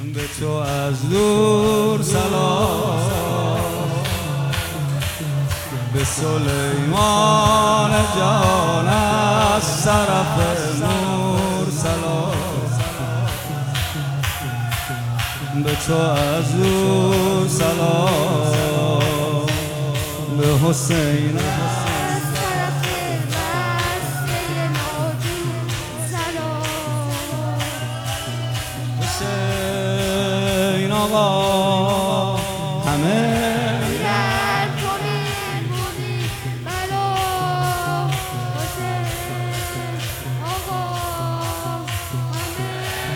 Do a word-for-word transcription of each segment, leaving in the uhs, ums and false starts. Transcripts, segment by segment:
به تو از دور سلام، به سلیمان جان از طرف نور سلام، به تو از دور سلام، به حسین حسین آقا همه در کنین بودی بلا، حسین آقا همه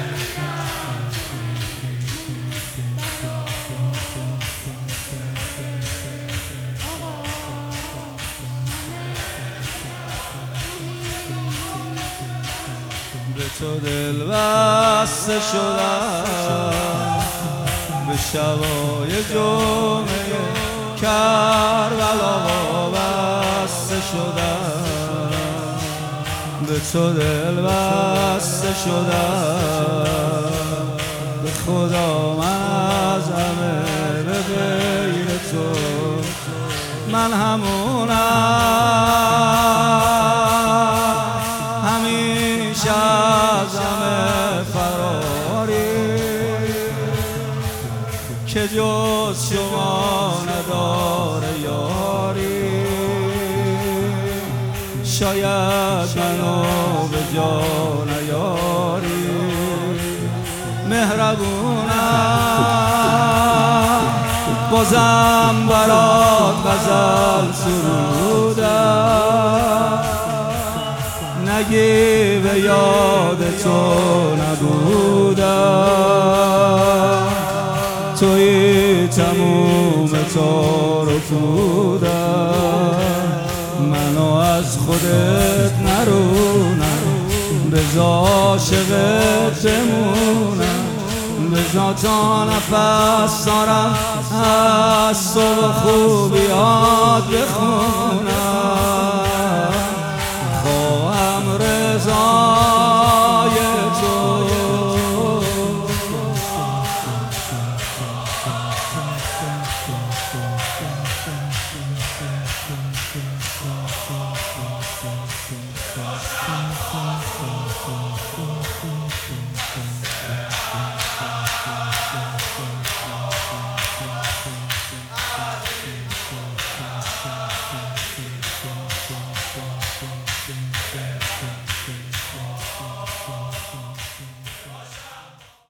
به تو دل بسته شدم، به شبای جمعه کربلا وابسته شدم، به تو دل بسته شدم، به خدا من از همه به غیر تو من همونم، همیشه از همه فراری که جز شما نداره یاری، شاید منو به جا نیاری، مهربونم بازم برات غزل سرودم، نگی به یاد تو نبودم، توی تموم تو رو کودم، منو از خودت نرونم، بذار عاشقت بمونم، بذار تا نفس دارم از صبح خوبیات بخونم.